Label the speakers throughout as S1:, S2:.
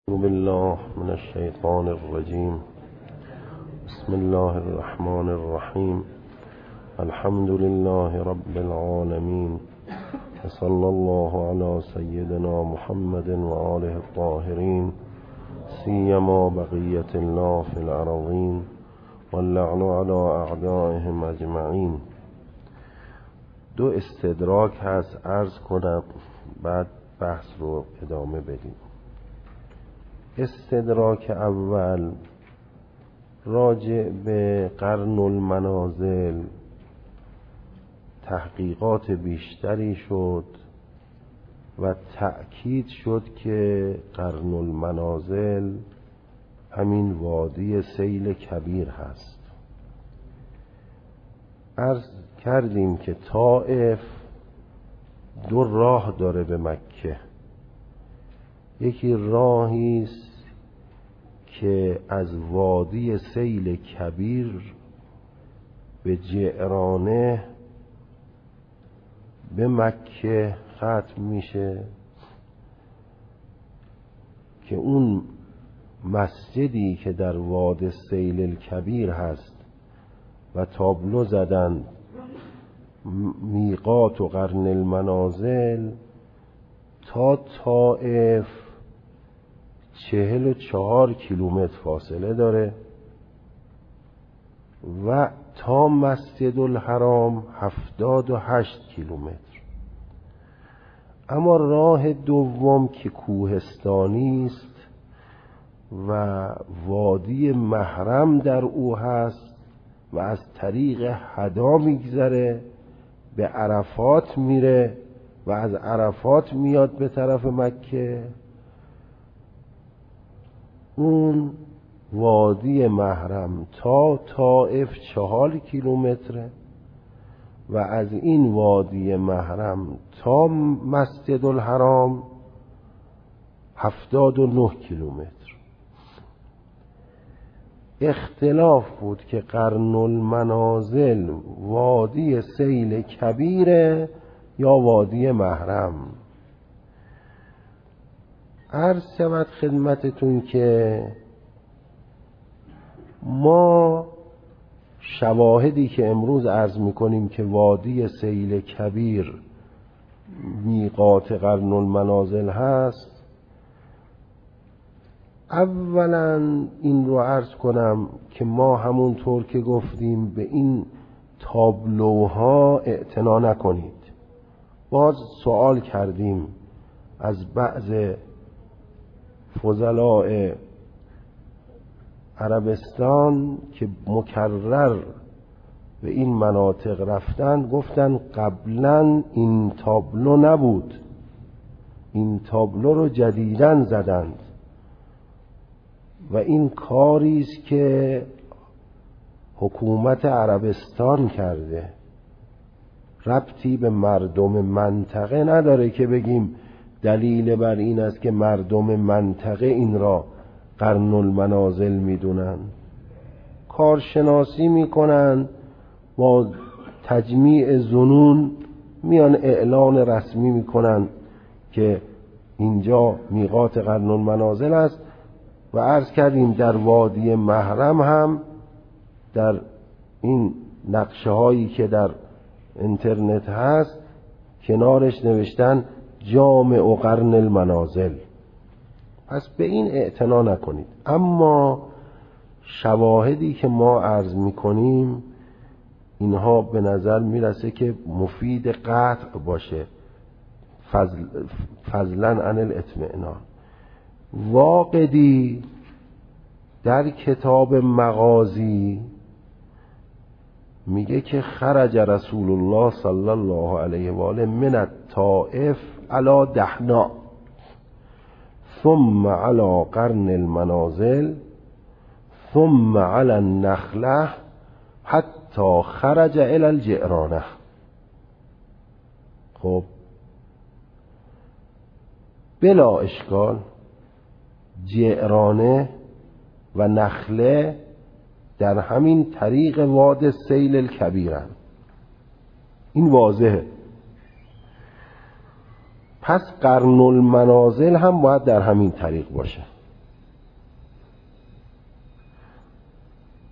S1: بالله من الشیطان الرجیم. بسم الله الرحمن الرحیم. الحمد لله رب العالمین و صلی الله علی سیدنا محمد و آله الطاهرین سیما بقیت الله فی الارضین واللعن علی اعدائهم اجمعین. دو استدراک هست، عرض کنم بعد بحث رو ادامه بدیم. استدراک اول راجع به قرن المنازل تحقیقات بیشتری شد و تأکید شد که قرن المنازل همین وادی سیل کبیر هست. عرض کردیم که طائف دو راه داره به مکه. یکی راهی است که از وادی سیل کبیر به جعرانه به مکه ختم میشه که اون مسجدی که در وادی سیل کبیر هست و تابلو زدن میقات و قرن المنازل تا طائف 44 کیلومتر فاصله داره و تا مسجد الحرام 78 کیلومتر. اما راه دوم که کوهستانی است و وادی محرم در او هست و از طریق حدا میگذره به عرفات میره و از عرفات میاد به طرف مکه، اون وادی محرم تا طائف 4 کیلومتره و از این وادی محرم تا مسجد الحرام 79 کیلومتر. اختلاف بود که قرن المنازل وادی سیل کبیره یا وادی محرم. عرض شود خدمتتون که ما شواهدی که امروز عرض میکنیم که وادی سیل کبیر میقات قرن المنازل هست، اولا این رو عرض کنم که ما همونطور که گفتیم به این تابلوها اعتنا نکنید. باز سوال کردیم از بعض فضلاء عربستان که مکرر به این مناطق رفتن، گفتن قبلا این تابلو نبود، این تابلو رو جدیداً زدند و این کاری است که حکومت عربستان کرده، ربطی به مردم منطقه نداره که بگیم دلیل بر این است که مردم منطقه این را قرن المنازل میدونن. کارشناسی میکنن، با تجمیع ظنون میان اعلان رسمی میکنن که اینجا میقات قرن المنازل است. و عرض کردیم در وادی محرم هم در این نقشه هایی که در اینترنت هست کنارش نوشتن جامع قرن المنازل. پس به این اعتنا نکنید. اما شواهدی که ما عرض میکنیم اینها به نظر میرسه که مفید قطع باشه، فضلا عن الاطمئنان. واقدی در کتاب مغازی میگه که خرج رسول الله صلی الله علیه و آله من الطائف علی دحنا ثم علی قرن المنازل ثم علی النخله حتی خرج الی الجعرانه. خب بلا اشکال جعرانه و نخله در همین طریق واد سیل الکبیرن، این واضحه. پس قرن المنازل هم باید در همین طریق باشه.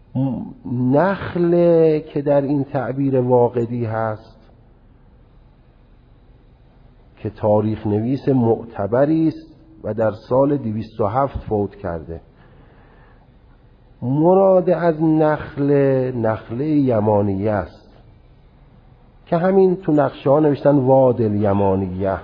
S1: نخل که در این تعبیر واقدی هست که تاریخ نویس معتبری است و در سال 207 فوت کرده. مراد از نخل یمانیه است که همین تو نقشه ها نوشتن واد الیمانیه.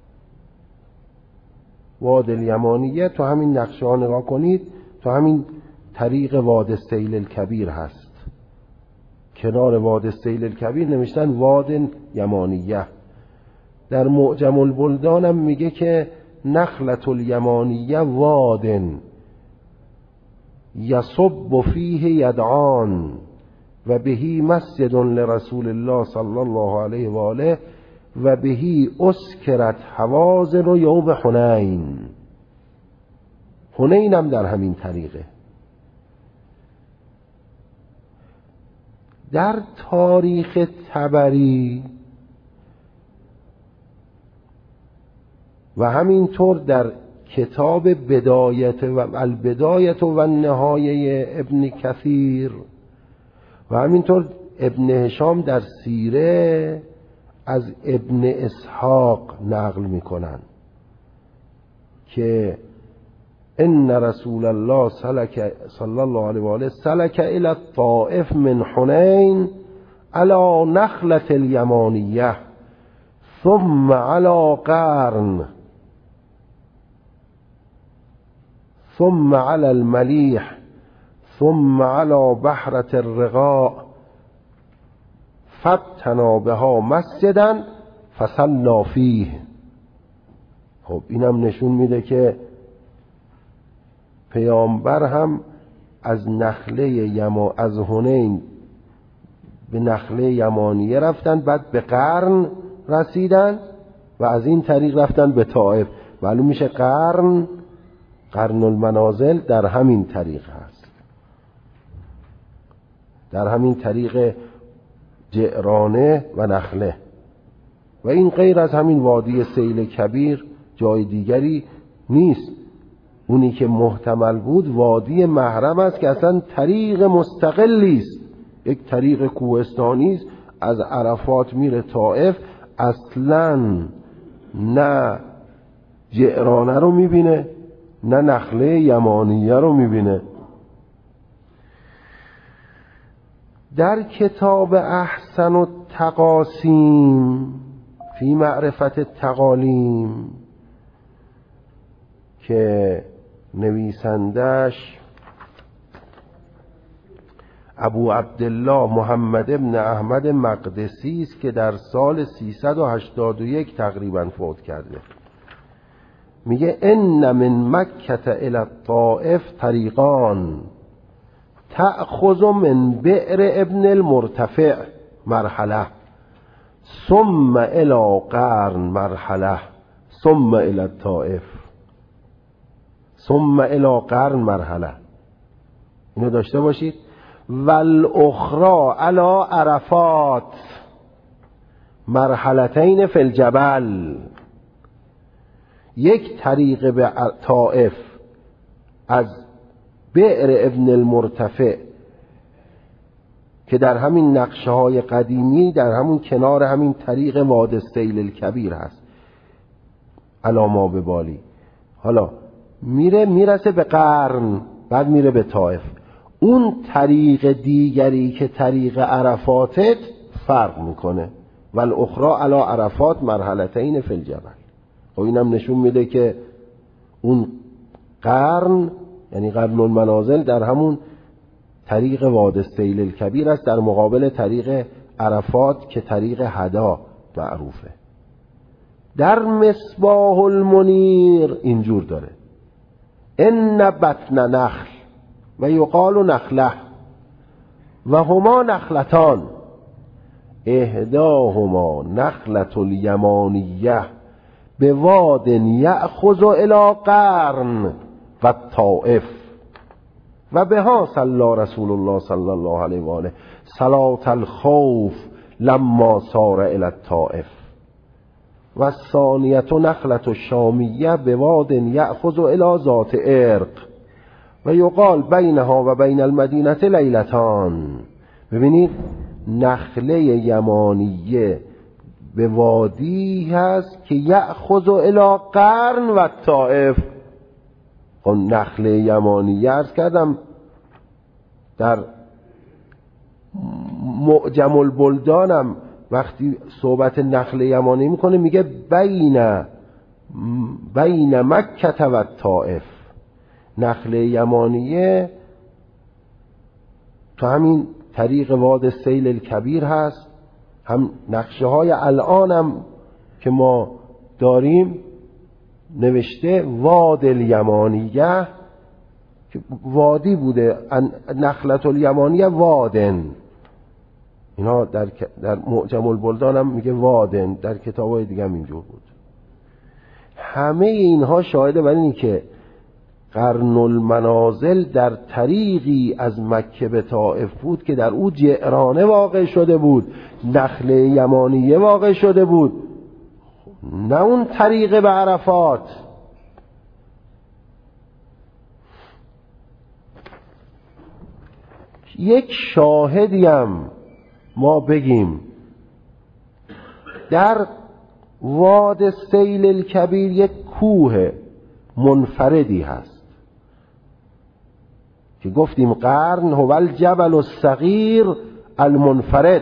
S1: واد الیمانیه تو همین نقشه ها نگاه کنید، تو همین طریق واد السیل الکبیر هست. کنار واد السیل الکبیر نوشتن واد یمانیه. در معجم البلدان هم میگه که نخلة الیمانیه وادن یصب فیه یدعان و بهی مسجد لرسول الله صلی الله علیه و آله و بهی اسکرت حوازن و یوم حنین. حنین هم در همین طریقه. در تاریخ طبری و همینطور در کتاب بدایت و البدایت و النهایه ابن کثیر و همینطور ابن هشام در سیره از ابن اسحاق نقل میکنن که ان رسول الله صلی الله علیه و آله سلک الی الطائف من حنین علی نخلة الیمانیه ثم علی قرن ثم على المليح ثم على بحرة الرغاء فابتنا بها مسجدا فصلى فيه. خب اینم نشون میده که پیامبر هم از از حنین به نخله یمانیه رفتن، بعد به قرن رسیدن و از این طریق رفتن به طائف. معلوم میشه قرن المنازل در همین طریق هست، در همین طریق جعرانه و نخله. و این غیر از همین وادی سیل کبیر جای دیگری نیست. اونی که محتمل بود وادی محرم است که اصلا طریق مستقلی است، یک طریق کوهستانی است، از عرفات میره طائف، اصلا نه جعرانه رو میبینه نه نخله یمانیه رو میبینه. در کتاب احسن التقاسیم فی معرفت التقالیم که نویسندش ابو عبدالله محمد ابن احمد مقدسی است که در سال 381 تقریبا فوت کرده، میگه ان من مکة الی الطائف طریقان تأخذ من بئر ابن المرتفع مرحله ثم الی قرن مرحله ثم الی الطائف ثم الی قرن مرحله. اینو داشته باشید. والاخرى علی عرفات مرحلتین فی الجبل. یک طریق به طائف از بئر ابن المرتفع که در همین نقشه های قدیمی در همون کنار همین طریق واد السیل الکبیر هست علاما به بالی. حالا میرسه به قرن، بعد میره به طائف. اون طریق دیگری که طریق عرفاتت فرق میکنه. والاخرى علی عرفات مرحلتین فی الجبل. و اینم نشون میده که اون قرن یعنی قرن المنازل در همون طریق واد السیل الکبیر است، در مقابل طریق عرفات که طریق هدا معروفه. در مصباح المنیر اینجور داره ان بطن نخل و یقال نخله و هما نخلتان احداهما نخلة الیمانیه به واد یأخذ الی قرن و طائف و بها صلی رسول الله صلی الله علیه و آله صلاة الخوف لما سار الی الطائف و الثانیة نخلة الشامیه به واد یأخذ الی ذات عرق و یقال بینها و بین المدینه لیلتان. ببینید نخله یمانیه به وادی هست که یأخذ الی قرن و طائف. نخله یمانیه عرض کردم در معجم البلدانم وقتی صحبت نخله یمانی میکنه میگه بین مکه و طائف. نخله یمانیه تو همین طریق واد سیل الکبیر هست. هم نقشه های الانم که ما داریم نوشته واد الیمانیه که وادی بوده، نخلة الیمانیه وادن. اینا در معجم البلدان هم میگه وادن، در کتابای دیگه هم اینجور بود. همه اینها شاهده بر اینی که قرن المنازل در طریقی از مکه به طائف بود که در او جعرانه واقع شده بود، نخله یمانیه واقع شده بود، نه اون طریق به عرفات. یک شاهدیم ما بگیم در واد سیل الکبیر یک کوه منفردی هست که گفتیم قرن هو الجبل الصغیر المنفرد.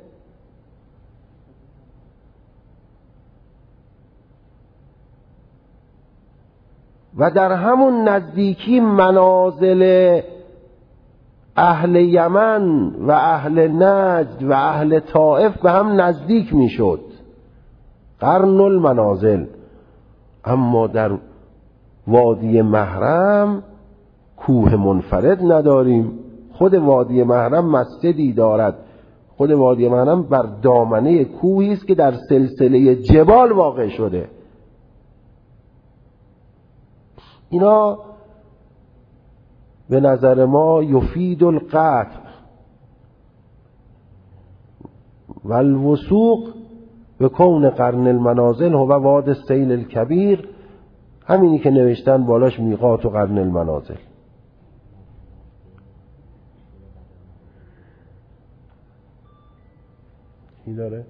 S1: و در همون نزدیکی منازل اهل یمن و اهل نجد و اهل طائف به هم نزدیک می شد، قرن المنازل. اما در وادی محرم کوه منفرد نداریم. خود وادی محرم مسجدی دارد. خود وادی محرم بر دامنه کوهی است که در سلسله جبال واقع شده. اینا به نظر ما یفید القطع و الوثوق به کون قرن المنازل هو واد السیل الکبیر. همینی که نوشتن بالاش میقات و قرن المنازل. چی داره؟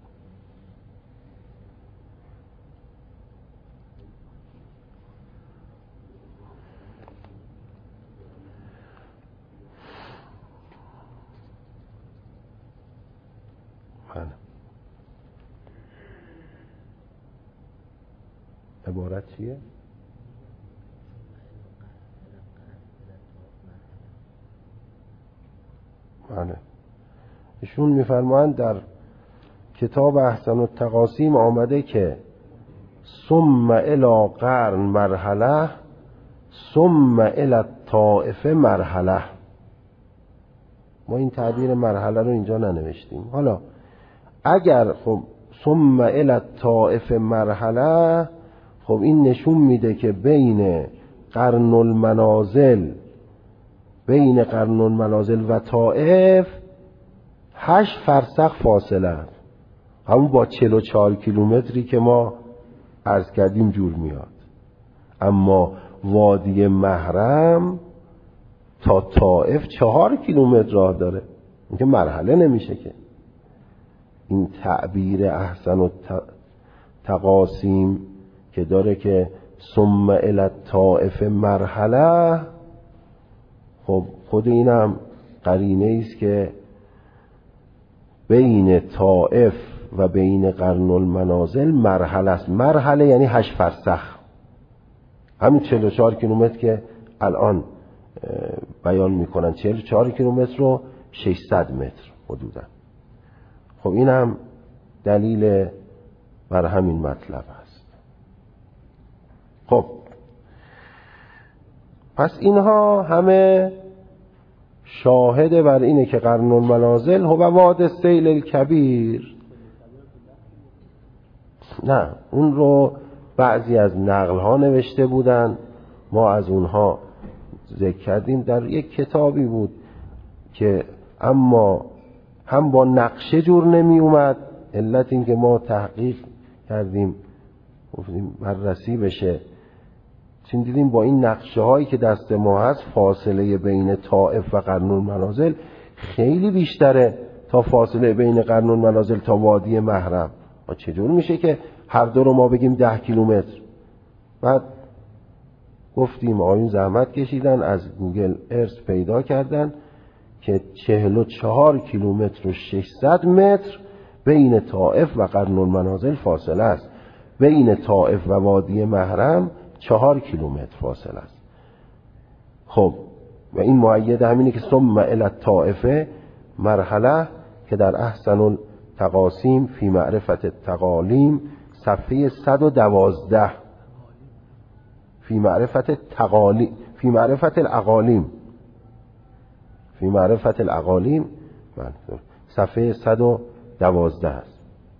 S1: عبارت چیه؟ بله، ایشون میفرمایند در کتاب احسن التقاسیم آمده که ثم الی قرن مرحله ثم الی الطائف مرحله. ما این تعبیر مرحله رو اینجا ننوشتیم. حالا اگر خب ثم الی الطائف مرحله، خب این نشون میده که بین قرن المنازل و طائف 8 فرسخ فاصله است. همون با 44 کیلومتری که ما عرض کردیم جور میاد. اما وادی محرم تا طائف 4 کیلومتر راه داره. این که مرحله نمیشه که. این تعبیر احسن التقاسیم که داره که ثم الی الطائف مرحله، خب خود اینم قرینه است که بین طائف و بین قرن المنازل مرحله است. مرحله یعنی 8 فرسخ، همین 44 کیلومتر که الان بیان میکنن، 44 کیلومتر رو 600 متر حدودا. خب این هم دلیل بر همین مطلب است. خب پس اینها همه شاهد بر اینه که قرن المنازل هو واد السیل الکبیر. نه، اون رو بعضی از نقل ها نوشته بودن، ما از اونها ذکر کردیم. در یک کتابی بود که اما هم با نقشه جور نمی اومد، علت این که ما تحقیق کردیم گفتیم بررسی بشه چون دیدیم با این نقشه هایی که دست ما هست فاصله بین طائف و قرن المنازل خیلی بیشتره تا فاصله بین قرن المنازل تا وادی محرم. و چجور میشه که هر دو رو ما بگیم 10 کیلومتر؟ بعد گفتیم آیون زحمت کشیدن از گوگل ارث پیدا کردن که 44 کیلومتر و 600 متر بین طائف و قرن المنازل فاصله است. بین طائف و وادی محرم 4 کیلومتر فاصله است. خب و این مؤید همینه که ثم الی الطائفه مرحله که در احسن التقاسیم فی معرفت التقالیم صفحه 112 فی معرفت التقالیم فی معرفت الاقالیم فی معرفت الاقالیم صفحه 112 است.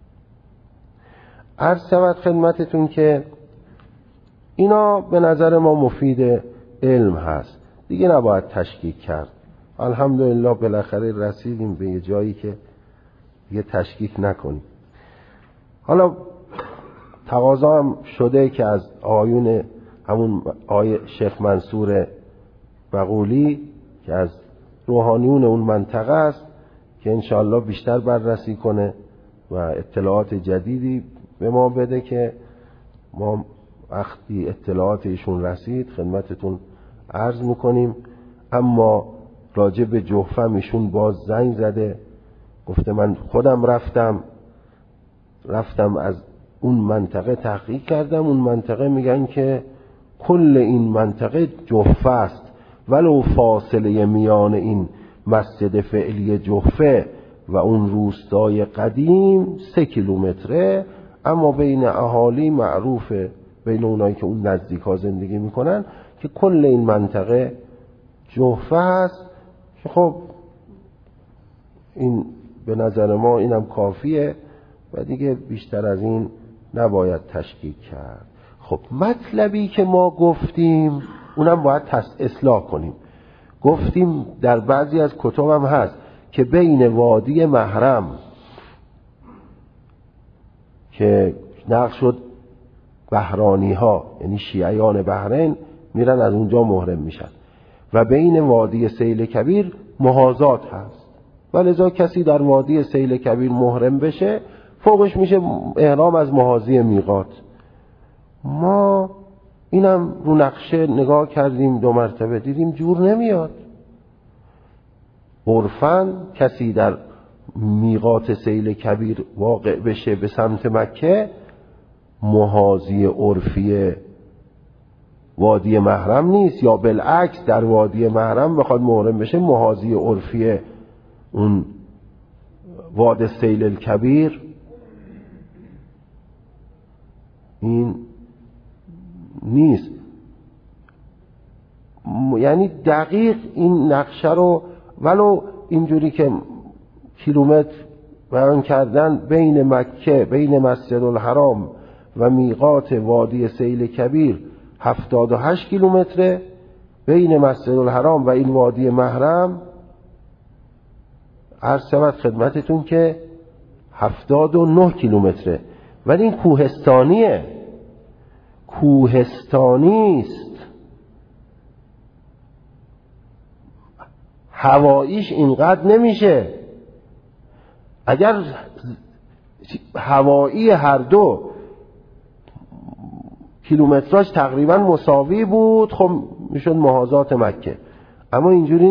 S1: عرض شود خدمتتون که اینا به نظر ما مفید علم هست، دیگه نباید تشکیک کرد. الحمدلله بالاخره رسیدیم به یه جایی که دیگه تشکیک نکنیم. حالا تقاضا هم شده که از آیون همون شیخ منصور بغولی که از روحانیون اون منطقه است که انشاءالله بیشتر بررسی کنه و اطلاعات جدیدی به ما بده که ما وقتی اطلاعات ایشون رسید خدمتتون عرض میکنیم. اما راجع به جحفه ایشون باز زنگ زده، گفته من خودم رفتم از اون منطقه تحقیق کردم، اون منطقه میگن که کل این منطقه جحفه است، ولو فاصله میان این مسجد فعلی جحفه و اون روستای قدیم 3 کیلومتره، اما بین اهالی معروفه، بین اونایی که اون نزدیک ها زندگی میکنن، که کل این منطقه جحفه است. که خب این به نظر ما اینم کافیه و دیگه بیشتر از این نباید تشکیک کرد. خب مطلبی که ما گفتیم اونم باید اصلاح کنیم. گفتیم در بعضی از کتبم هست که بین وادی محرم که نقل شد بحرانی ها یعنی شیعیان بحرین میرن از اونجا محرم میشن و بین وادی سیل کبیر محاذات هست و لذا کسی در وادی سیل کبیر محرم بشه فوقش میشه احرام از محاذی میقات. ما اینم رو نقشه نگاه کردیم 2 مرتبه دیدیم جور نمیاد. عرفاً کسی در میقات سیل کبیر واقع بشه به سمت مکه محاذی عرفی وادی محرم نیست، یا بالعکس در وادی محرم بخواد محرم بشه محاذی عرفی اون واد سیل الکبیر این نیست. یعنی دقیق این نقشه رو ولو اینجوری که کیلومتر بیان کردن بین مکه بین مسجد الحرام و میقات وادی سیل کبیر 78 کیلومتره، بین مسجد الحرام و این وادی محرم عرض شود خدمتتون که 79 کیلومتره. ولی این کوهستانی است، هواییش اینقدر نمیشه. اگر هوایی هر دو کیلومتراژ تقریبا مساوی بود خب میشد محاذات مکه، اما اینجوری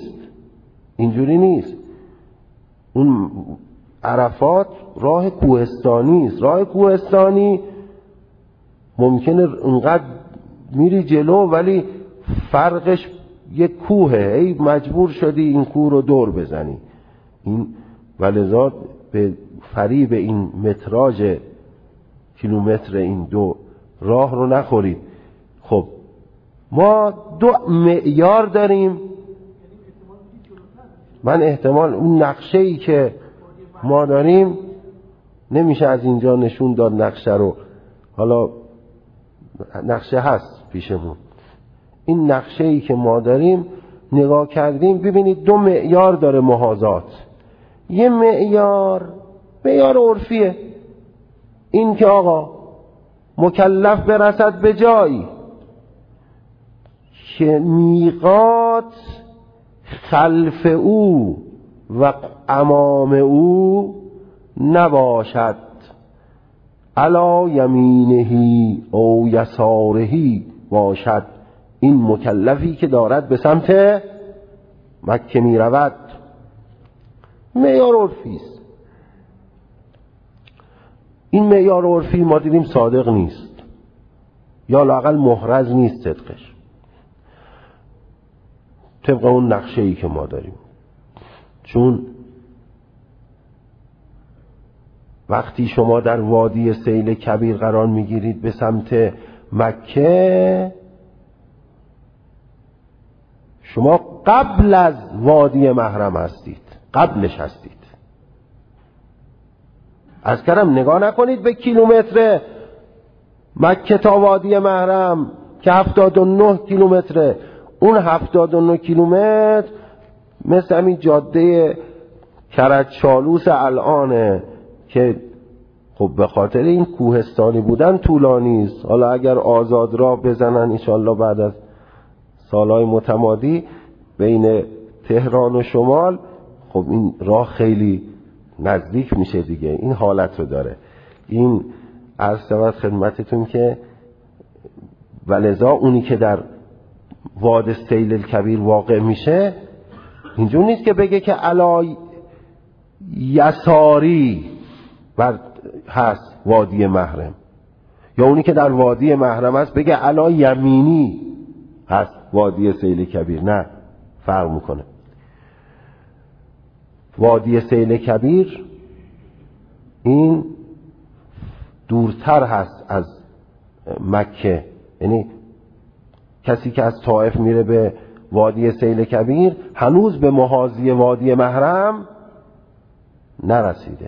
S1: نیست. اون عرفات راه کوهستانی است. راه کوهستانی ممکنه اونقدر میری جلو ولی فرقش یک کوهه، ای مجبور شدی این کوه رو دور بزنی. این ولذا به فریب این متراژ کیلومتر این 2 راه رو نخورید. خب ما 2 معیار داریم. من احتمال اون نقشه‌ای که ما داریم نمیشه از اینجا نشون داد نقشه رو، حالا نقشه هست پیشمون. این نقشه‌ای که ما داریم نگاه کردیم ببینید 2 معیار داره محاذات. یه معیار عرفیه، این که آقا مکلف برسد به جایی که میقات خلف او و امام او نباشد، علی یمینهی او یسارهی باشد. این مکلفی که دارد به سمت مکه می رود. معیار عرفی است. این معیار عرفی ما دیدیم صادق نیست، یا لااقل محرز نیست صدقش، طبق اون نقشه‌ای که ما داریم. چون وقتی شما در وادی سیل کبیر قرار میگیرید به سمت مکه، شما قبل از وادی محرم هستید، قبلش هستید. از کردم نگاه نکنید به کیلومتر مکه تا وادی محرم که 79 کیلومتره. اون 79 کیلومتر مثل همین جاده کرج‌چالوس الانه که خب به خاطر این کوهستانی بودن طولانی است. حالا اگر آزاد راه بزنن انشالله بعد از سالهای متمادی بین تهران و شمال، خب این راه خیلی نزدیک میشه دیگه. این حالت رو داره. این عرض شود خدمتتون که ولذا اونی که در واد سیل الکبیر واقع میشه اینجور نیست که بگه که علی یساری هست وادی محرم، یا اونی که در وادی محرم هست بگه علی یمینی هست وادی سیل کبیر. نه، فرق میکنه. وادی سیل کبیر این دورتر هست از مکه، یعنی کسی که از طائف میره به وادی سیل کبیر هنوز به محاذی وادی محرم نرسیده.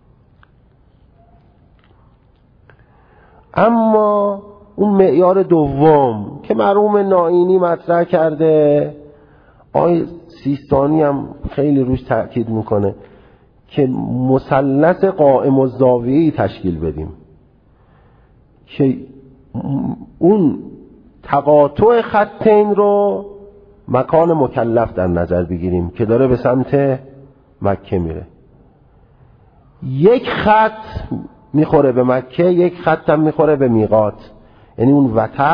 S1: اما اون معیار دوم که مرحوم نائینی مطرح کرده، آقای سیستانی هم خیلی روش تأکید میکنه که مثلث قائم الزاویه‌ای تشکیل بدیم که اون تقاطع خطین رو مکان مکلف در نظر بگیریم که داره به سمت مکه میره. یک خط میخوره به مکه، یک خط هم میخوره به میقات. یعنی اون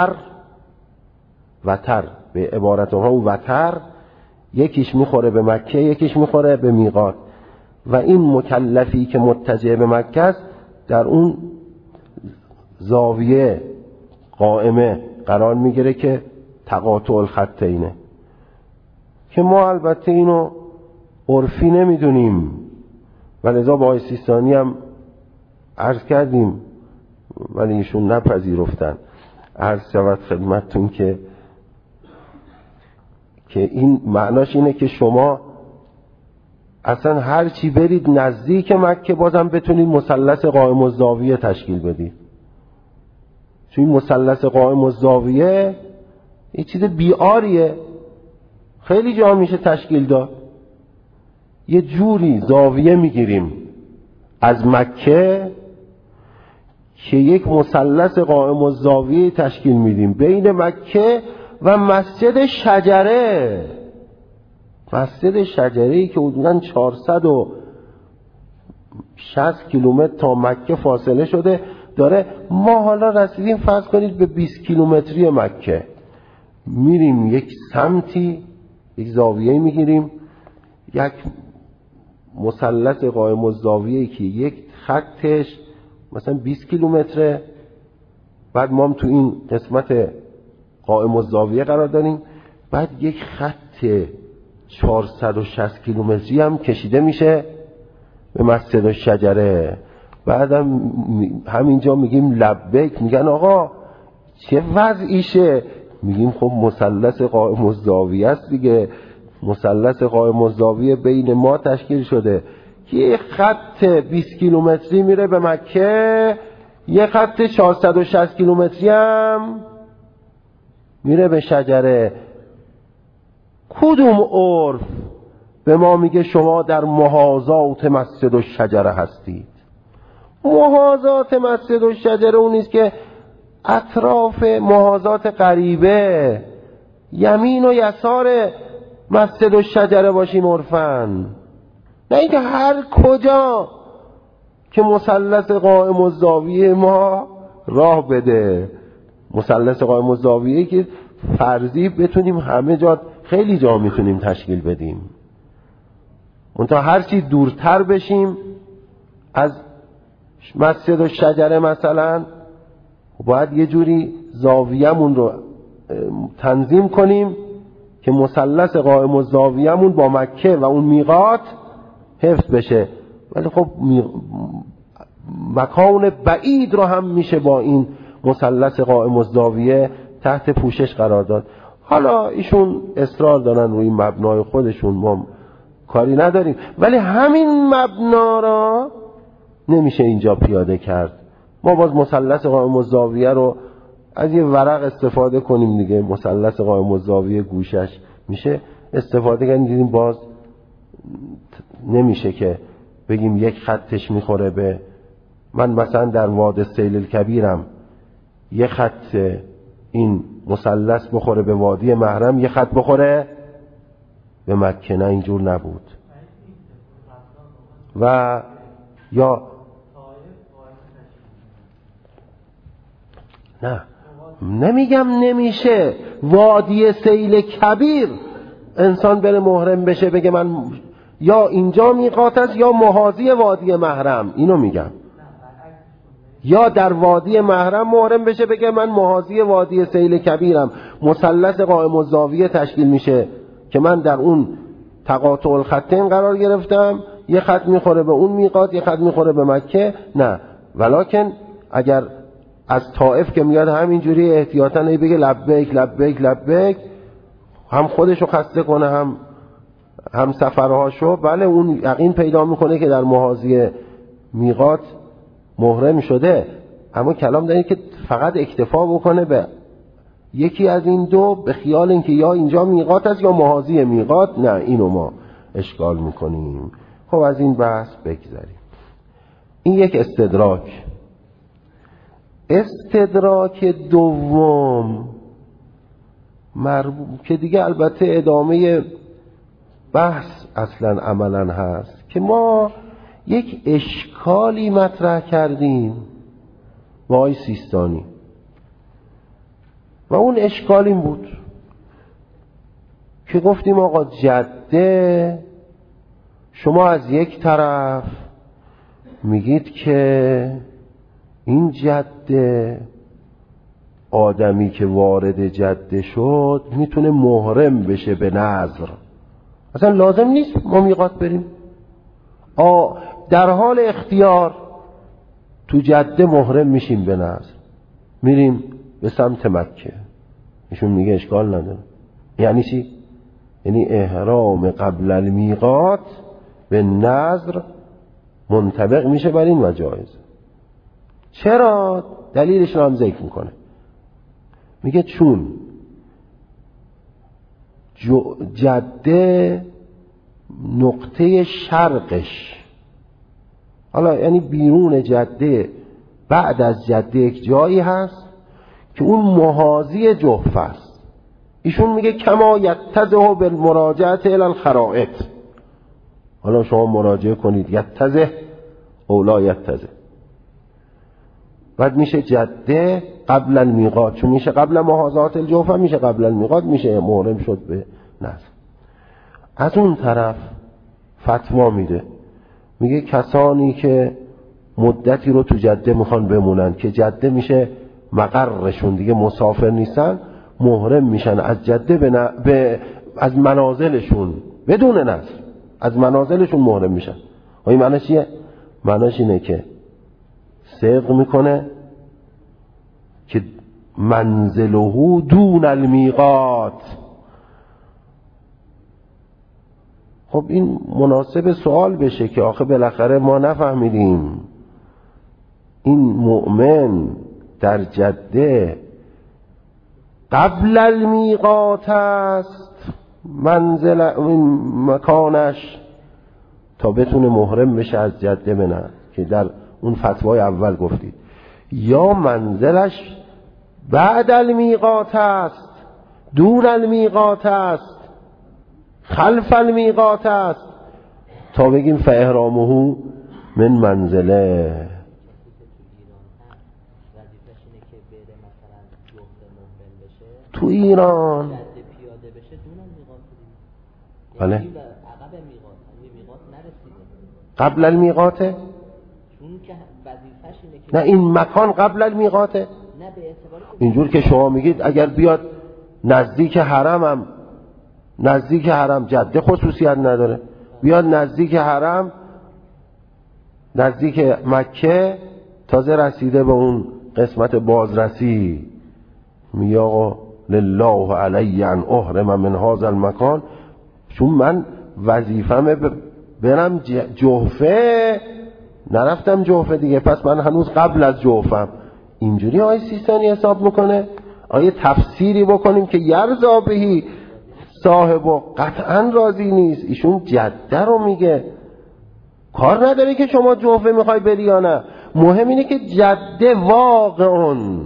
S1: وتر به عبارت اونها اون وتر یکیش میخوره به مکه، یکیش میخوره به میقات. و این مکلفی که متجه به مکه است در اون زاویه قائمه قرار میگیره که تقاطع الخطینه، که ما البته اینو عرفی نمیدونیم و لذا با آقای سیستانی هم عرض کردیم ولی ایشون نپذیرفتن. عرض شود خدمتتون که این معناش اینه که شما اصلا هر چی برید نزدیک مکه بازم بتونید مثلث قائم الزاویه تشکیل بدید. چون این مثلث قائم الزاویه یه چیز بیاریه، خیلی جا میشه تشکیل داد. یه جوری زاویه میگیریم از مکه که یک مثلث قائم الزاویه تشکیل میدیم بین مکه و مسجد شجره. مسجد شجره‌ای که حدوداً 460 کیلومتر تا مکه فاصله شده داره. ما حالا رسیدیم فرض کنید به 20 کیلومتری مکه، میریم یک سمتی یک زاویه میگیریم، یک مثلث قائم الزاویه‌ای که یک خطش مثلا 20 کیلومتره، بعد ما هم تو این قسمت قائم الزاویه قرار داریم، بعد یک خط 460 کیلومتری هم کشیده میشه به مسجد الشجره. بعدم همینجا میگیم لبیک، میگن آقا چه وضعیشه؟ میگیم خب مثلث قائم الزاویه است دیگه. مثلث قائم الزاویه بین ما تشکیل شده که یک خط 20 کیلومتری میره به مکه، یک خط 460 کیلومتری هم میره به شجره. کدوم عرف به ما میگه شما در محاذات مسجد الشجره هستید؟ محاذات مسجد الشجره اون نیست که اطراف محاذات قریبه یمین و یسار مسجد و شجره باشیم عرفن، نه اینکه هر کجا که مثلث قائم الزاویه ما راه بده. مثلث قائم الزاویه که فرضی بتونیم همه جا، خیلی جا میتونیم تشکیل بدیم، منتها هر چی دورتر بشیم از مسجد و شجره مثلا، باید یه جوری زاویه‌مون رو تنظیم کنیم که مثلث قائم الزاویه‌مون با مکه و اون میقات حفظ بشه. ولی خب مکان بعید رو هم میشه با این مثلث قائم الزاویه تحت پوشش قرار داد. حالا ایشون اصرار دارن روی مبنای خودشون، ما کاری نداریم، ولی همین مبنا را نمیشه اینجا پیاده کرد. ما باز مثلث قائم الزاویه رو از یه ورق استفاده کنیم دیگه، مثلث قائم الزاویه گوشش میشه استفاده کنیم، دیدیم باز نمیشه که بگیم یک خطش میخوره به من. مثلا در واد سیل الکبیرم یه خط این مثلث بخوره به وادی محرم، یه خط بخوره به مکه، نه اینجور نبود. و یا نه نمیگم نمیشه وادی سیل کبیر انسان بره محرم بشه بگه من یا اینجا میقات است یا محاذی وادی محرم، اینو میگم. یا در وادی محرم محرم بشه بگه من محاذی وادی سیل کبیرم، مثلث قائم الزاویه تشکیل میشه که من در اون تقاطع الخطین قرار گرفتم، یه خط میخوره به اون میقات، یه خط میخوره به مکه. نه، ولکن اگر از طائف که میاد همینجوری احتیاطاً بگه لبیک لبیک لبیک، هم خودشو خسته کنه هم سفرهاشو، بله اون یقین پیدا میکنه که در محاذی میقات محرم شده، اما کلام داره که فقط اکتفا بکنه به یکی از این دو به خیال اینکه یا اینجا میقات است یا محاذی میقات. نه، اینو ما اشکال میکنیم. خب از این بحث بگذاریم. این یک استدراک. استدراک دوم که دیگه البته ادامه بحث اصلا عملا هست، که ما یک اشکالی مطرح کردیم با آقای سیستانی و اون اشکال این بود که گفتیم آقا جده شما از یک طرف میگید که این جده آدمی که وارد جده شد میتونه محرم بشه به نظر، اصلا لازم نیست ما میقات بریم، در حال اختیار تو جده محرم میشیم به نظر، میریم به سمت مکه. ایشون میگه اشکال نداره. یعنی چی؟ یعنی احرام قبل المیقات به نظر منطبق میشه بر این و جایز. چرا؟ دلیلش رو هم ذکر میکنه، میگه چون جده نقطه شرقش، حالا یعنی بیرون جده، بعد از جده یک جایی هست که اون محاذی جحفه است. ایشون میگه کما یتضح بالمراجعه الی الخرائط. حالا شما مراجعه کنید یتضح اولا یتضح، بعد میشه جده قبل المیقات، چون میشه قبل محاذات الجحفه، میشه قبل المیقات، میشه محرم شد به نظر. از اون طرف فتوا میده، میگه کسانی که مدتی رو تو جده میخوان بمونن که جده میشه مقرشون، دیگه مسافر نیستن، محرم میشن از جده از منازلشون بدون نظر، از منازلشون محرم میشن. و این معنیش چیه؟ معنیش اینه که صدق میکنه که منزله دون المیقات. خب این مناسب سوال بشه که آخه بالاخره ما نفهمیدیم این مؤمن در جده قبل المیقات است منزل این مکانش تا بتونه محرم بشه از جده منه، که در اون فتوای اول گفتید، یا منزلش بعد المیقات است دون المیقات است، خلف المیقات است، تا بگیم فاحرامه من منزله. تو ایران بله قبل المیقاته؟ نه این مکان قبل المیقاته؟ اینجور که شما میگید اگر بیاد نزدیک حرم جده خصوصیت نداره، بیاد نزدیک حرم، نزدیک مکه، تازه رسیده به اون قسمت بازرسی، میگه آقا لله علی ان احرم من هذا المکان، چون من وظیفمه برم جوفه، نرفتم جوفه دیگه، پس من هنوز قبل از جوفم. اینجوری آیه سیستانی حساب میکنه؟ آیه تفسیری بکنیم که یرضا بهی صاحبو قطعا راضی نیست، ایشون جده رو میگه، کار نداره که شما جوفه میخوای بری یا نه، مهم اینه که جده واقعون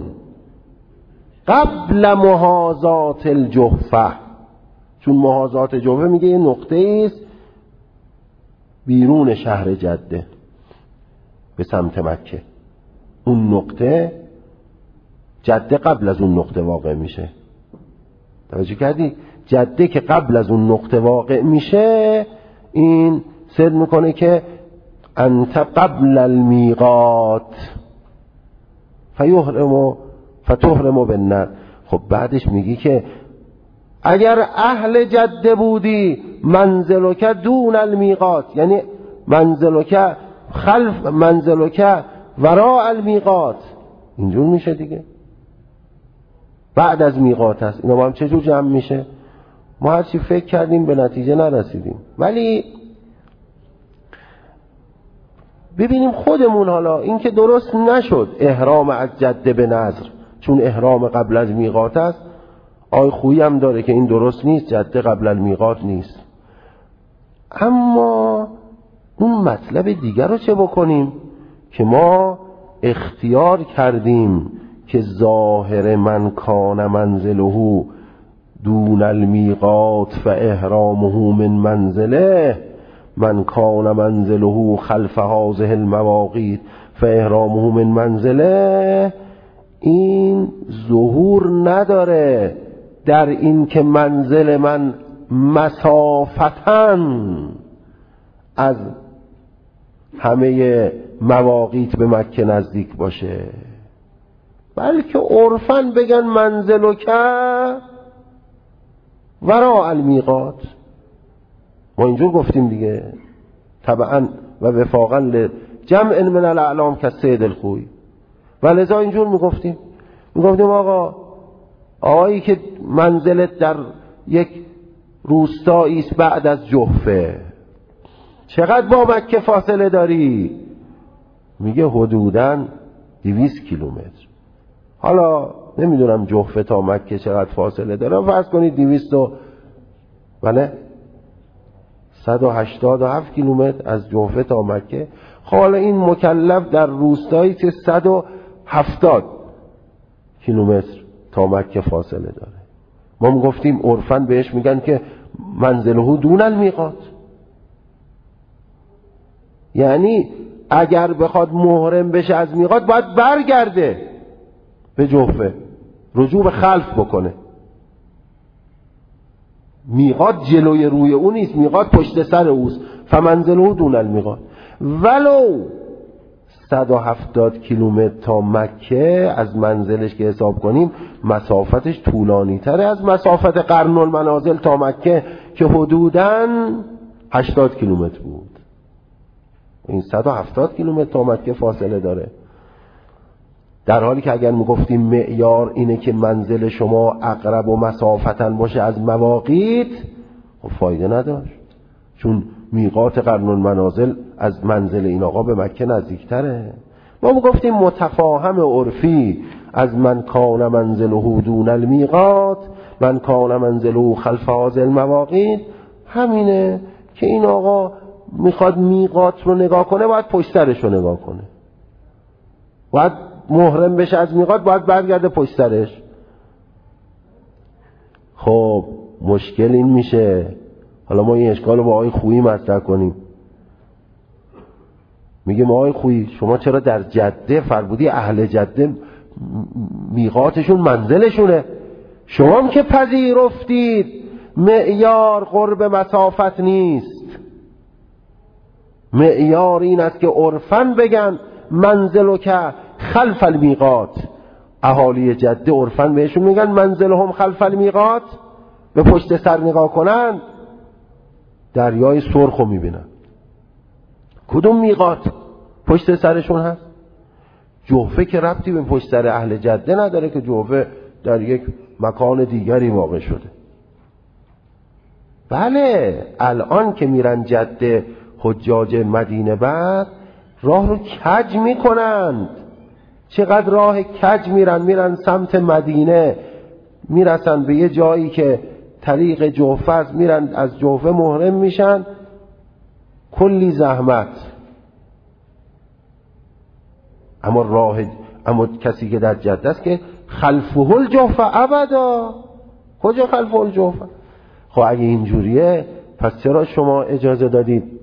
S1: قبل محاذات الجوفه، چون محاذات جوفه میگه یه نقطه است بیرون شهر جده به سمت مکه، اون نقطه جده قبل از اون نقطه واقع میشه. توجه کردی؟ جده که قبل از اون نقطه واقع میشه، این صد میکنه که انت قبل المیقات فتحرم بالنظر. خب بعدش میگی که اگر اهل جده بودی منزلک دون المیقات، یعنی منزلک خلف منزلک وراء المیقات، اینجور میشه دیگه، بعد از میقات هست. اینا با هم چجور جمع میشه؟ ما هرچی فکر کردیم به نتیجه نرسیدیم. ولی ببینیم خودمون، حالا این که درست نشد احرام از جده به نظر، چون احرام قبل از میقات است، آی خویی هم داره که این درست نیست، جده قبل المیقات نیست. اما اون مطلب دیگر رو چه بکنیم که ما اختیار کردیم که ظاهر من کان منزله دون المیقات فاحرامه من منزله، من کان منزله خلف هذه المواقیت فاحرامه من منزله، این ظهور نداره در این که منزل من مسافتاً از همه مواقیت به مکه نزدیک باشه، بلکه عرفاً بگن منزلک وراء المیقات. ما اینجور گفتیم دیگه، طبعاً و وفاقاً لجمع من الاعلام کالسید الخوی، و لذا اینجور میگفتیم آقایی که منزلت در یک روستایی است بعد از جحفه، چقدر با مکه فاصله داری؟ میگه حدوداً 200 کیلومتر. حالا نمیدونم جحفه تا مکه چقدر فاصله داره، فرض کنید 187 کیلومتر از جحفه تا مکه. حالا این مکلف در روستایی که 170 کیلومتر تا مکه فاصله داره، ما میگفتیم عرفاً بهش میگن که منزله دون المیقات، یعنی اگر بخواد محرم بشه از میقات باید برگرده به جحفه، رجوع به خلف بکنه. میقات جلوی روی اون نیست، میقات پشت سر اوست، فمنزله دون المیقات. ولو 170 کیلومتر تا مکه از منزلش که حساب کنیم مسافتش طولانی تره از مسافت قرن المنازل تا مکه که حدوداً 80 کیلومتر بود. این 170 کیلومتر تا مکه فاصله داره، در حالی که اگر میگفتیم معیار اینه که منزل شما اقرب و مسافتن باشه از مواقیت، خب فایده نداشت، چون میقات قرن المنازل از منزل این آقا به مکه نزدیکتره. ما میگفتیم متفاهم عرفی از من کان منزله دون المیقات من کان منزله خلف هذه المواقیت همینه که این آقا میخواد میقات رو نگاه کنه، باید پشت سرش رو نگاه کنه، باید محرم بشه از میقات، باید برگرده پشت سرش. خب مشکل این میشه، حالا ما این اشکال رو با آقای خویی مطرح کنیم. میگیم آقای خویی شما چرا در جده فرمودی اهل جده میقاتشون منزلشونه، شما هم که پذیرفتید معیار قرب مسافت نیست، معیار این است که عرفاً بگن منزل که خلف المیقات. اهالی جده عرفاً بهشون میگن منزلهم خلف المیقات، به پشت سر نگاه کنن دریای سرخو میبینن. کدوم میقات پشت سرشون هست؟ جوفه که ربطی به پشت سر اهل جده نداره که جوفه در یک مکان دیگری واقع شده. بله الان که میرن جده حجاج مدینه بعد راه رو کج میکنند. چقدر راه کج میرن سمت مدینه، میرسن به یه جایی که طریق جوفه است، میرن از جوفه محرم میشن، کلی زحمت. اما کسی که در جده است که خلفه الجوفه ابدا. کجا خلفه الجوفه؟ خب اگه اینجوریه پس چرا شما اجازه دادید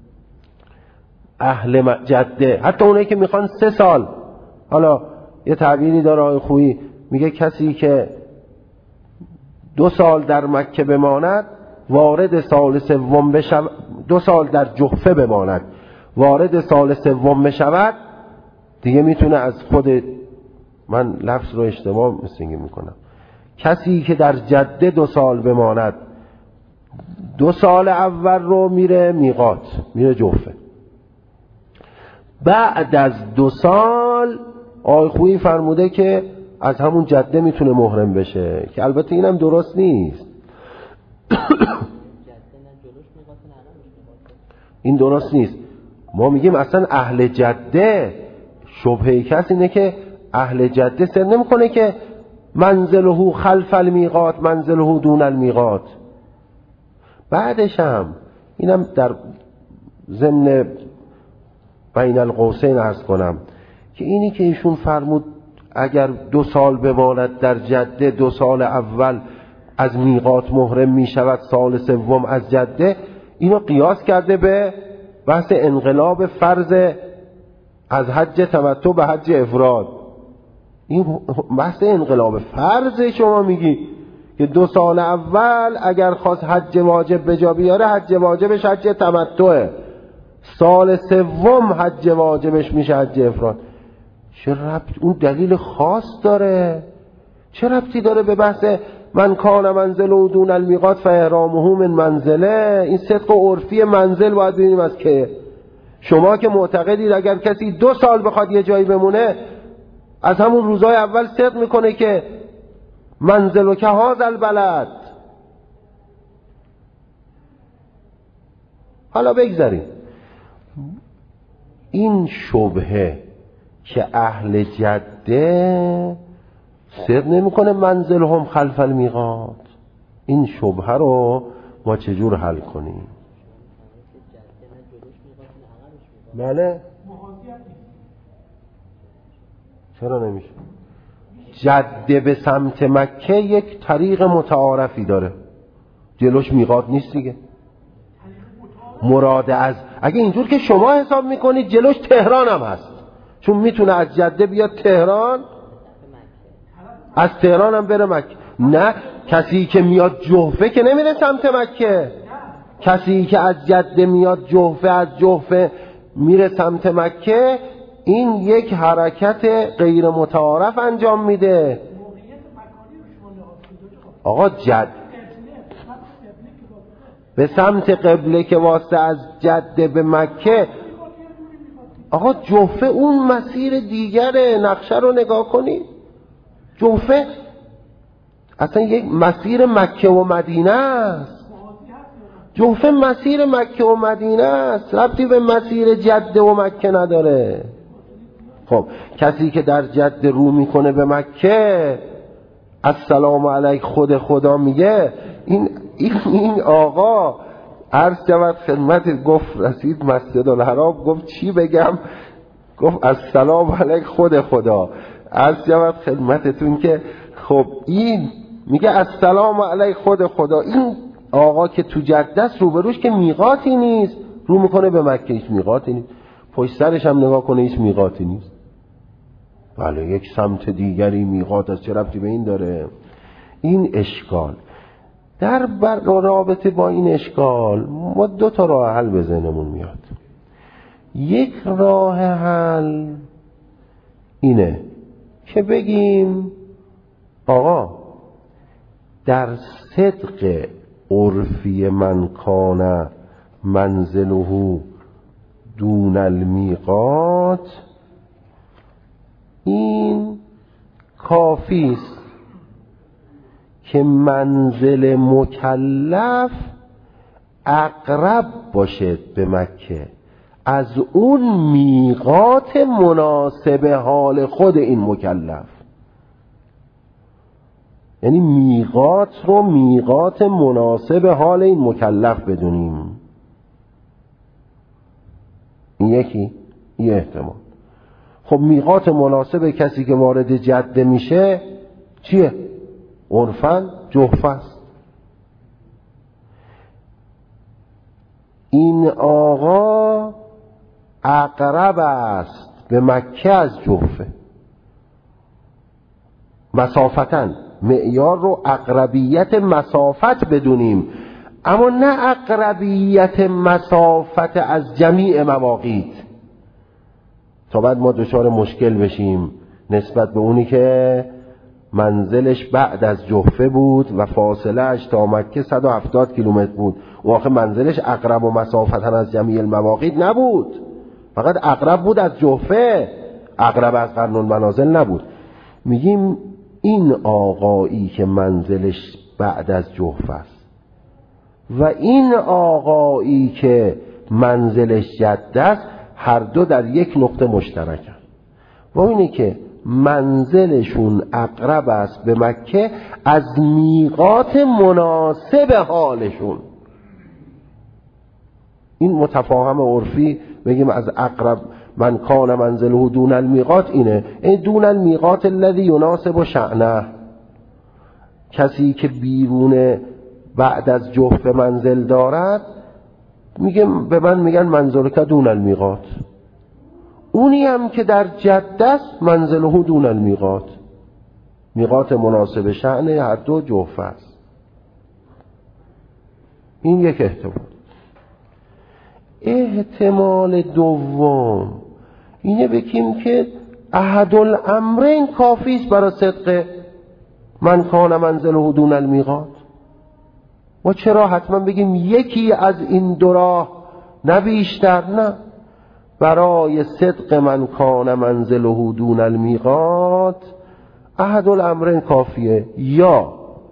S1: اهل جده، حتی اونایی که میخوان 3 سال، حالا یه تعبیری داره آقای خویی میگه کسی که 2 سال در مکه بماند وارد سال سوم بشود، 2 سال در جحفه بماند وارد سال سوم بشود دیگه میتونه از خود، من لفظ رو اشتباه مثل میکنم، کسی که در جده 2 سال بماند 2 سال اول رو میره میقات، میره جحفه. بعد از 2 سال آقای خویی فرموده که از همون جده میتونه محرم بشه، که البته اینم درست نیست. این درست نیست. ما میگیم اصلا اهل جده، شبهه کسی اینه که اهل جده سر نمیکنه که منزله خلف المیقات منزله دون المیقات. بعدش هم اینم در ضمن بین القوسین عرض کنم که اینی که ایشون فرمود اگر 2 سال بماند در جده 2 سال اول از میقات محرم می شود، سال سوم از جده، اینو قیاس کرده به بحث انقلاب فرض از حج تمتع به حج افراد. این بحث انقلاب فرض شما میگی که 2 سال اول اگر خواست حج واجب به جا بیاره حج واجبش حج تمتعه، سال سوم حج واجبش میشه حج افراد. چه ربط اون دلیل خاص داره؟ چه ربطی داره به بحث من کان منزل و دون المیقات فاحرامه من منزله؟ این صدق و عرفی منزل باید ببینیم از که شما که معتقدید اگر کسی 2 سال بخواد یه جایی بمونه از همون روزهای اول صدق میکنه که منزل و که هذا البلد. حالا بگذاریم این شبهه که اهل جده صدق نمیکنه منزلهم خلف المیقات، این شبهه رو ما چجور حل کنیم؟ بله چرا نمیشه؟ جده به سمت مکه یک طریق متعارفی داره، جلوش میقات نیست دیگه. مراد از اگه اینجور که شما حساب میکنید جلوش تهران هم هست، چون میتونه از جده بیاد تهران، از تهران هم بره مکه. نه، کسی که میاد جحفه که نمیره سمت مکه، کسی که از جده میاد جحفه از جحفه میره سمت مکه، این یک حرکت غیر متعارف انجام میده. آقا به سمت قبله که واسه از جده به مکه، آقا جحفه اون مسیر دیگره، نقشه رو نگاه کنید، جحفه اصلا یک مسیر مکه و مدینه است، جحفه مسیر مکه و مدینه است، ربطی به مسیر جده و مکه نداره. خب کسی که در جده رو میکنه به مکه السلام علیک خود خدا میگه، این آقا عرض شود خدمت، گفت رسید مسجد الحرام، گفت چی بگم؟ گفت السلام علیک خود خدا. عرض شود خدمتتون که خب این میگه السلام علیک خود خدا. این آقا که تو جده است روبروش که میقاتی نیست، رو میکنه به مکه، هیچ میقاتی نیست. پشت سرش هم نگاه کنه، هیچ میقاتی نیست. بله یک سمت دیگری میقات است، چه ربطی به این داره؟ این اشکال. در رابطه با این اشکال ما 2 تا راه حل به ذهنمون میاد. یک راه حل اینه که بگیم آقا در صدق عرفی من کان منزله دون المیقات این کافی است که منزل مکلف اقرب باشد به مکه از اون میقات مناسب حال خود این مکلف. یعنی میقات رو میقات مناسب حال این مکلف بدونیم. این یکی یه احتمال. خب میقات مناسب کسی که وارد جده میشه چیه؟ عرفاً جحفه است. این آقا اقرب است به مکه از جحفه مسافتاً. معیار رو اقربیت مسافت بدونیم، اما نه اقربیت مسافت از جمیع مواقیت، تا بعد ما دچار مشکل بشیم نسبت به اونی که منزلش بعد از جحفه بود و فاصله اش تا مکه 170 کیلومتر بود. و آخه منزلش اقرب و مسافتن از جمیع المواقیت نبود، فقط اقرب بود از جحفه، اقرب از قرن المنازل نبود. میگیم این آقایی که منزلش بعد از جحفه است و این آقایی که منزلش جده است، هر دو در یک نقطه مشترکن، و اینه که منزلشون اقرب است به مکه از میقات مناسب حالشون. این متفاهم عرفی بگیم از اقرب من کان منزله دون المیقات اینه، این دون المیقات الذی یناسب شأنه. کسی که بیرون بعد از جحفه منزل دارد به من میگن منزلک دون المیقات. اونی هم که در جده است منزله دون المیقات، میقات مناسب شأن هر دو جحفه است. این یک احتمال. احتمال دوم اینه بگیم که احد الامرین کافی است برای صدق من کان منزله دون المیقات. و چرا حتما بگیم یکی از این دو راه نه بیشتر؟ نه، برای صدق من کان منزله دون المیقات احد الامرین کافیه. یا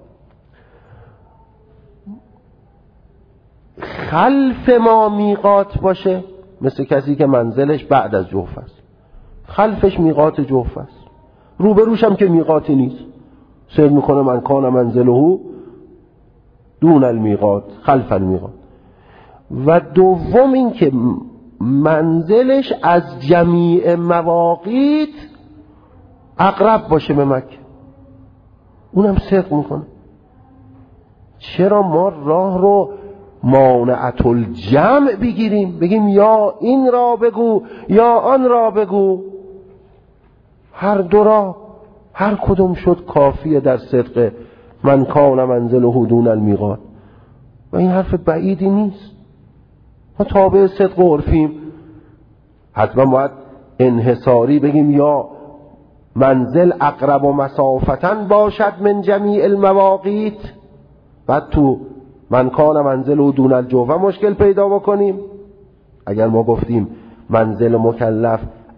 S1: خلف ما میقات باشه، مثل کسی که منزلش بعد از جحفه است، خلفش میقات جحفه است، روبروش هم که میقاتی نیست، سیر میکنه من کان منزله دون المیقات خلف المیقات. و دوم این که منزلش از جمیع مواقیت اقرب باشه به مکه، اونم صدق میکنه. چرا ما راه رو مانعت الجمع بگیریم، بگیم یا این را بگو یا آن را بگو؟ هر دو را هر کدوم شد کافیه در صدق من کان منزله دون المیقات. و این حرف بعیدی نیست. ما تابع صدق و عرفیم، حتما باید انحصاری بگیم یا منزل اقرب و مسافتن باشد من جمیع المواقیت، بعد تو من کان منزله دون الجحفه مشکل پیدا بکنیم. اگر ما گفتیم منزل مکلف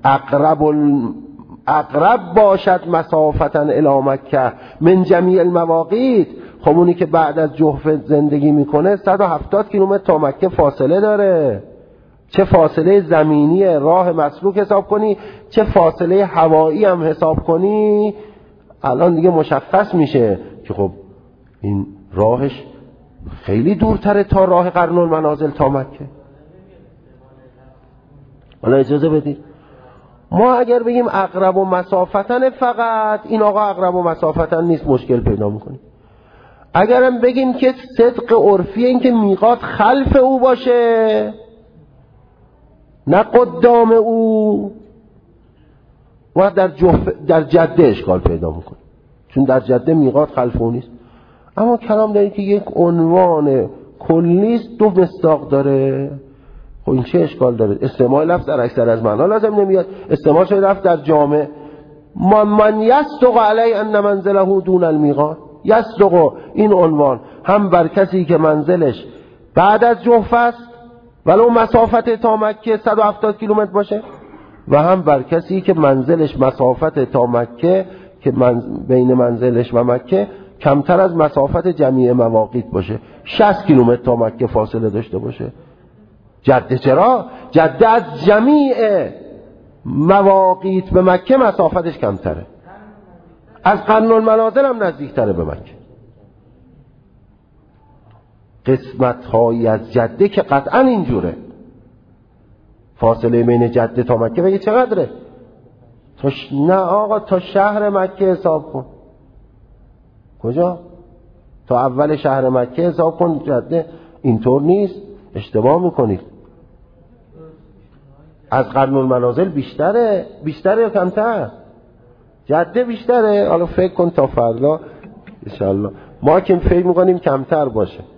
S1: اقرب باشد مسافتن الی مکه من جمیع المواقیت، خب اونی که بعد از جحفه زندگی میکنه 170 کیلومتر تا مکه فاصله داره. چه فاصله زمینی راه مسلوک حساب کنی، چه فاصله هوایی هم حساب کنی، الان دیگه مشخص میشه که خب این راهش خیلی دورتره تا راه قرن المنازل تا مکه. حالا اجازه بدید ما اگر بگیم اقرب و مسافتن، فقط این آقا اقرب و مسافتن نیست، مشکل پیدا میکنیم. اگرم بگیم که صدق عرفی این که میقات خلف او باشه نه قدام او، و در جده اشکال پیدا میکنه، چون در جده میقات خلف او نیست. اما کلام داریم که یک عنوان کلیست، دو مصداق داره. خب این چه اشکال داره؟ استعمال لفظ در اکثر از معنا لازم نمیاد، استعمال شده لفظ در جامع. من یصدق علی ان منزله دون المیقات، یصدق این عنوان هم بر کسی که منزلش بعد از جحفه است ولو مسافت تا مکه 170 کیلومتر باشه، و هم بر کسی که منزلش مسافت تا مکه که بین منزلش و مکه کمتر از مسافت جمیع مواقیت باشه، 60 کیلومتر تا مکه فاصله داشته باشه. جده چرا؟ جده از جمیع مواقیت به مکه مسافتش کمتره، از قرن المنازل هم نزدیکتره به مکه. قسمت های از جده که قطعا اینجوره، فاصله بین جده تا مکه بگه چقدره؟ نه آقا تا شهر مکه حساب کن. کجا؟ تا اول شهر مکه حساب کن. جده اینطور نیست، اشتباه میکنید. از قرن المنازل بیشتره یا کمتر؟ جده بیشتره. حالا فکر کن تا فردا انشالله ما که فکر میکنیم کمتر باشه.